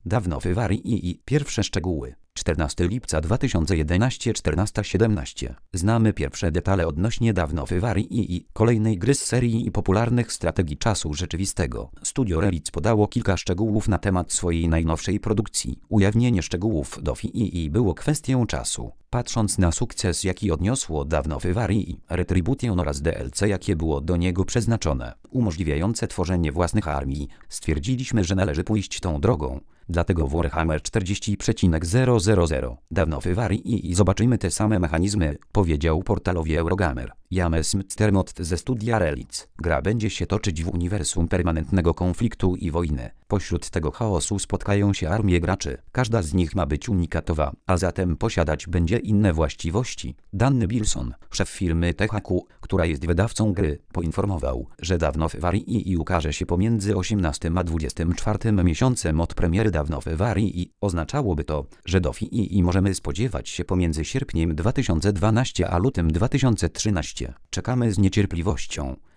Dawno w Warii i pierwsze szczegóły. 14 lipca 2011 14:17. Znamy pierwsze detale odnośnie Dawno w Warii i kolejnej gry z serii popularnych strategii czasu rzeczywistego. Studio Relic podało kilka szczegółów na temat swojej najnowszej produkcji. Ujawnienie szczegółów do FII było kwestią czasu. Patrząc na sukces, jaki odniosło Dawno w Warii, Retribution oraz DLC, jakie było do niego przeznaczone, umożliwiające tworzenie własnych armii, stwierdziliśmy, że należy pójść tą drogą. Dlatego Warhammer 40,000 Dawno w Warii i zobaczymy te same mechanizmy, powiedział portalowi Eurogamer. James Mstermott ze studia Relic. Gra będzie się toczyć w uniwersum permanentnego konfliktu i wojny. Pośród tego chaosu spotkają się armie graczy. Każda z nich ma być unikatowa, a zatem posiadać będzie inne właściwości. Dan Bilson, szef firmy THQ, która jest wydawcą gry, poinformował, że Dawno w Warii ukaże się pomiędzy 18 a 24 miesiącem od premiery Dawno w Warii. Oznaczałoby to, że do FII możemy spodziewać się pomiędzy sierpniem 2012 a lutym 2013. Czekamy z niecierpliwością.